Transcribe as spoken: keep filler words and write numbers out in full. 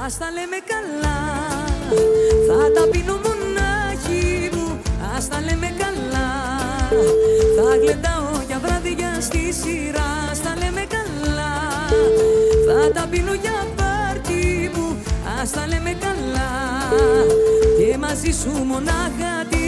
ας τα λέμε καλά. Θα τα πίνω μονάχη μου, ας τα λέμε καλά. Θα γλεντάω για βράδια στη σειρά, ας τα λέμε καλά. Θα τα πίνω για πάρτι μου, ας τα λέμε καλά. Και μαζί σου μονάχα